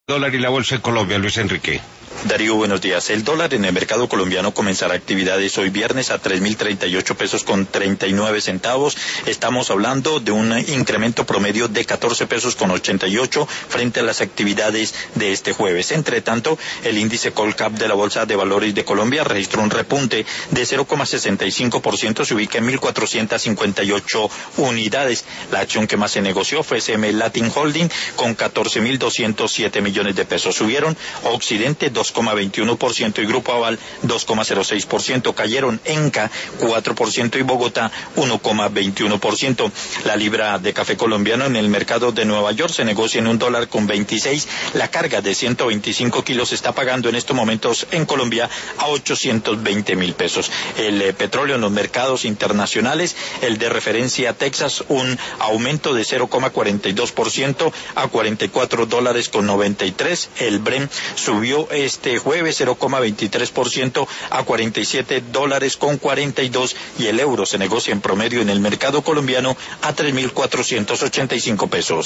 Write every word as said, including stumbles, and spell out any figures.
Dólar y la bolsa en Colombia, Luis Enrique. Darío, buenos días. El dólar en el mercado colombiano comenzará actividades hoy viernes a tres mil treinta y ocho pesos con treinta y nueve centavos. Estamos hablando de un incremento promedio de catorce pesos con ochenta y ocho frente a las actividades de este jueves. Entre tanto, el índice Colcap de la Bolsa de Valores de Colombia registró un repunte de cero coma sesenta y cinco por ciento, se ubica en mil cuatrocientas cincuenta y ocho unidades. La acción que más se negoció fue S M Latin Holding con catorce mil doscientos siete millones de pesos. Subieron Occidente dos coma veintiuno por ciento y Grupo Aval dos coma cero seis por ciento. Cayeron Enca cuatro por ciento y Bogotá uno coma veintiuno por ciento. La libra de café colombiano en el mercado de Nueva York se negocia en un dólar con veintiséis. La carga de ciento veinticinco kilos se está pagando en estos momentos en Colombia a ochocientos veinte mil pesos. El eh, petróleo en los mercados internacionales, el de referencia Texas, un aumento de cero coma cuarenta y dos por ciento a cuarenta y cuatro dólares con noventa y tres. El Brent subió este jueves cero coma veintitrés por ciento a cuarenta y siete dólares con cuarenta y dos, y el euro se negocia en promedio en el mercado colombiano a tres mil cuatrocientos ochenta y cinco pesos.